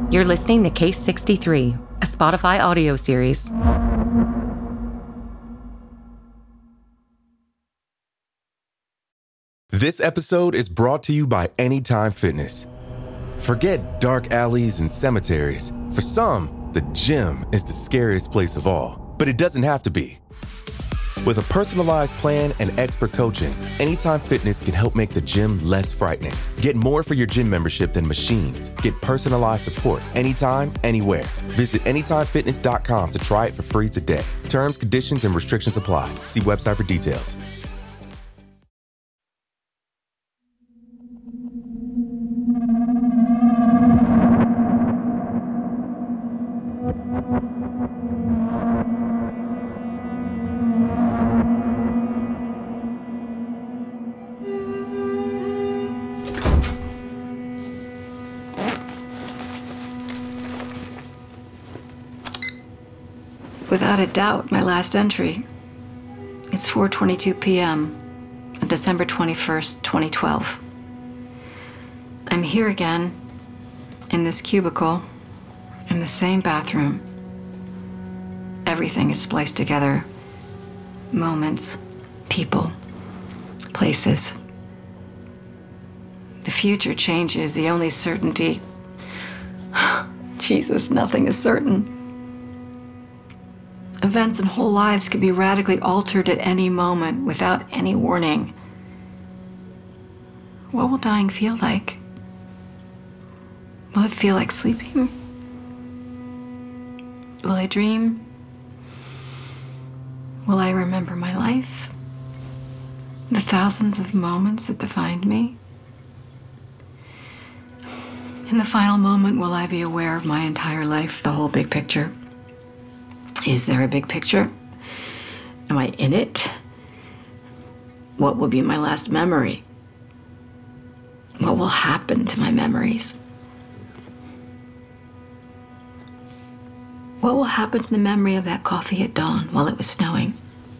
You're listening to Case 63, a Spotify audio series. This episode is brought to you by Anytime Fitness. Forget dark alleys and cemeteries. For some, the gym is the scariest place of all, but it doesn't have to be. With a personalized plan and expert coaching, Anytime Fitness can help make the gym less frightening. Get more for your gym membership than machines. Get personalized support anytime, anywhere. Visit AnytimeFitness.com to try it for free today. Terms, conditions, and restrictions apply. See website for details. Without a doubt, my last entry. It's 4:22 p.m. on December 21st, 2012. I'm here again, in this cubicle, in the same bathroom. Everything is spliced together. Moments, people, places. The future changes, the only certainty. Jesus, nothing is certain. Events and whole lives could be radically altered at any moment without any warning. What will dying feel like? Will it feel like sleeping? Will I dream? Will I remember my life? The thousands of moments that defined me? In the final moment, will I be aware of my entire life, the whole big picture? Is there a big picture? Am I in it? What will be my last memory? What will happen to my memories? What will happen to the memory of that coffee at dawn while it was snowing?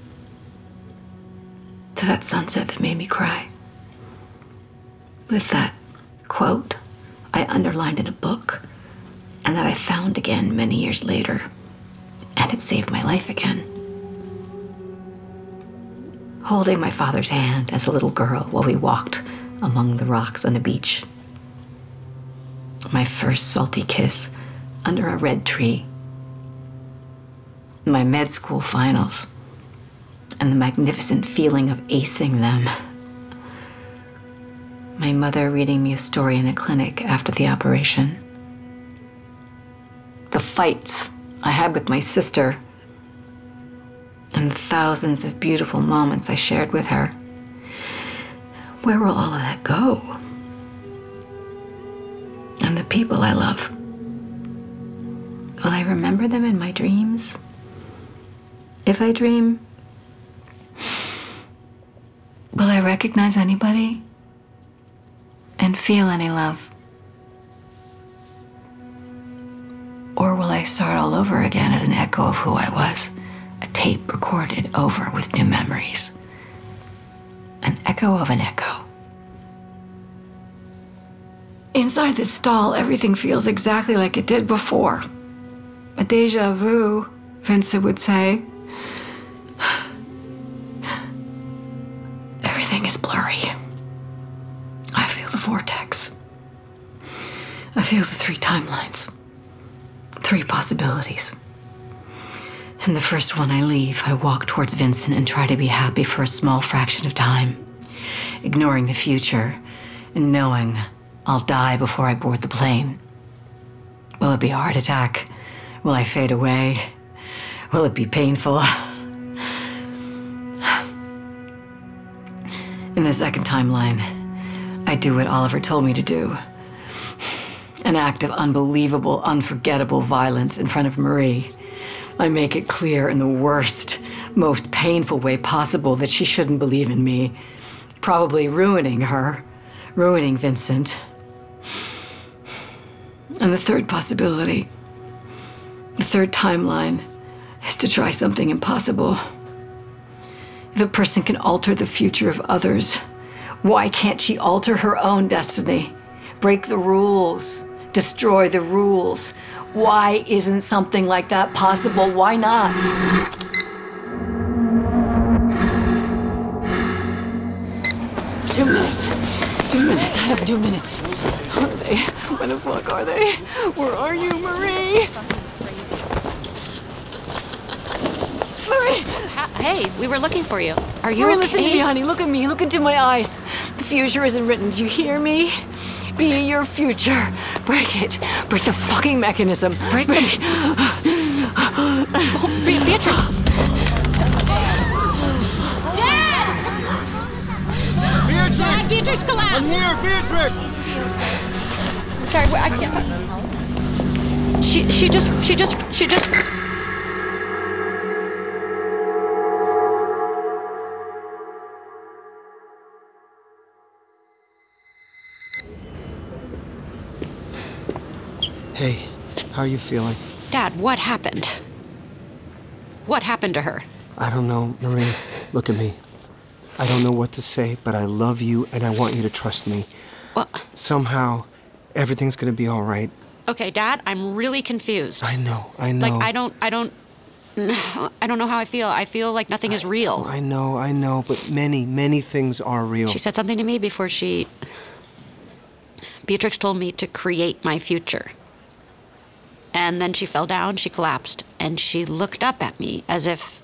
To that sunset that made me cry? With that quote I underlined in a book and that I found again many years later. And it saved my life again. Holding my father's hand as a little girl while we walked among the rocks on the beach. My first salty kiss under a red tree. My med school finals. And the magnificent feeling of acing them. My mother reading me a story in a clinic after the operation. The fights I had with my sister, and the thousands of beautiful moments I shared with her. Where will all of that go? And the people I love. Will I remember them in my dreams? If I dream, will I recognize anybody and feel any love? Or will I start all over again as an echo of who I was, a tape recorded over with new memories? An echo of an echo. Inside this stall, everything feels exactly like it did before. A déjà vu, Vincent would say. Everything is blurry. I feel the vortex. I feel the 3 timelines. 3 possibilities. In the first one I leave, I walk towards Vincent and try to be happy for a small fraction of time, ignoring the future and knowing I'll die before I board the plane. Will it be a heart attack? Will I fade away? Will it be painful? In the second timeline, I do what Oliver told me to do. An act of unbelievable, unforgettable violence in front of Marie. I make it clear in the worst, most painful way possible that she shouldn't believe in me, probably ruining her, ruining Vincent. And the third possibility, the third timeline, is to try something impossible. If a person can alter the future of others, why can't she alter her own destiny? Break the rules, destroy the rules. Why isn't something like that possible? Why not? 2 minutes. 2 minutes. I have 2 minutes. Where are they? Where the fuck are they? Where are you, Marie? Marie! Hey, we were looking for you. Are you Marie, okay? listen to me, honey. Look at me. Look into my eyes. The future isn't written. Do you hear me? Be your future. Break it. Break the fucking mechanism. Break the... Beatrix! Dad, Beatrix collapsed! I'm here, Beatrix! Sorry, I can't... She just... Hey, how are you feeling? Dad, what happened? What happened to her? I don't know, Marie. Look at me. I don't know what to say, but I love you and I want you to trust me. Well, Somehow, everything's gonna be all right. okay, Dad, I'm really confused. I know. Like, I don't know how I feel. I feel like nothing is real. I know, but many things are real. She said something to me before Beatrix told me to create my future. And then she fell down, she collapsed, and she looked up at me as if...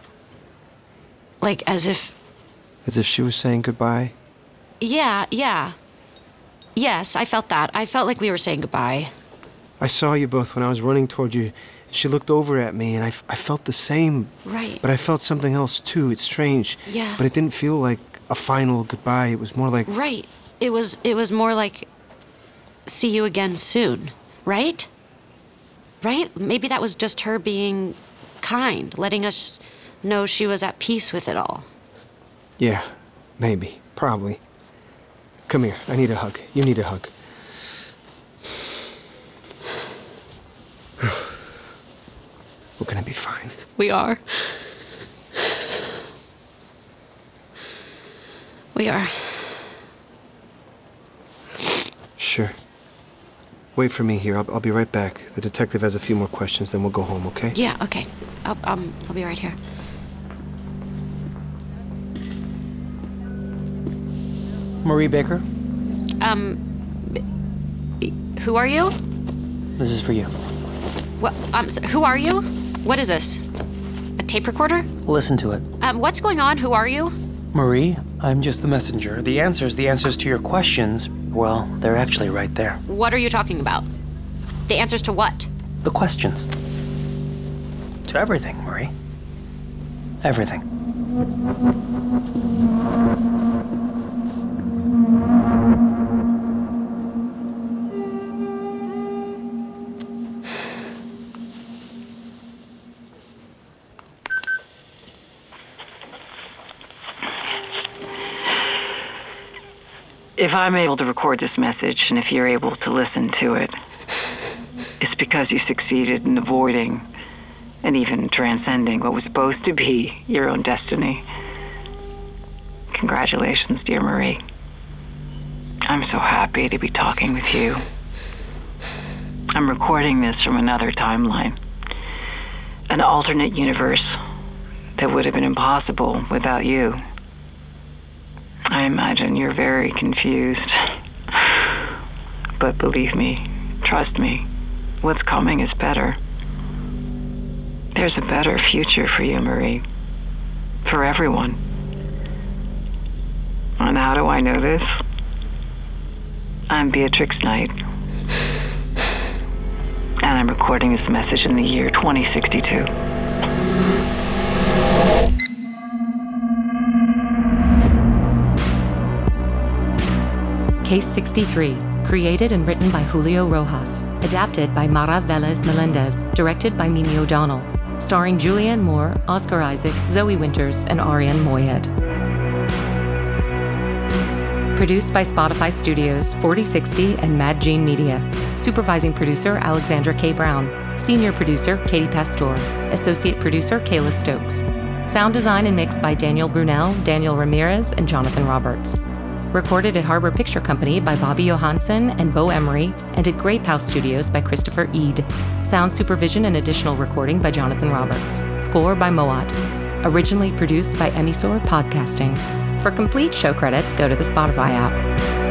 As if she was saying goodbye? Yeah. Yes, I felt that. I felt like we were saying goodbye. I saw you both when I was running toward you. She looked over at me and I felt the same. Right. But I felt something else too. It's strange. Yeah. But it didn't feel like a final goodbye. It was more like... Right. It was more like, see you again soon, right? Right? Maybe that was just her being kind, letting us know she was at peace with it all. Yeah, maybe. Probably. Come here. I need a hug. You need a hug. We're gonna be fine. We are. We are. Sure. Wait for me here. I'll be right back. The detective has a few more questions, then we'll go home, okay? Yeah, okay. I'll be right here. Marie Baker, Who are you? this is for you. What? Who are you? What is this? A tape recorder? Listen to it. What's going on? Who are you? Marie, I'm just the messenger. The answers to your questions, well, they're actually right there. What are you talking about? The answers to what? The questions. To everything, Marie. Everything. If I'm able to record this message, and if you're able to listen to it, it's because you succeeded in avoiding and even transcending what was supposed to be your own destiny. Congratulations, dear Marie. I'm so happy to be talking with you. I'm recording this from another timeline, an alternate universe that would have been impossible without you. I imagine you're very confused. But believe me, trust me, what's coming is better. There's a better future for you, Marie. For everyone. And how do I know this? I'm Beatrix Knight. And I'm recording this message in the year 2062. Case 63, created and written by Julio Rojas, adapted by Mara Velez Melendez, directed by Mimi O'Donnell, starring Julianne Moore, Oscar Isaac, Zoe Winters, and Ariane Moayed. Produced by Spotify Studios, 4060, and Mad Gene Media. Supervising producer Alexandra K. Brown. Senior producer Katie Pastor. Associate producer Kayla Stokes. Sound design and mix by Daniel Brunel, Daniel Ramirez, and Jonathan Roberts. Recorded at Harbor Picture Company by Bobby Johansson and Bo Emery, and at Grape House Studios by Christopher Eade. Sound supervision and additional recording by Jonathan Roberts. Score by Moat. Originally produced by Emisor Podcasting. For complete show credits, go to the Spotify app.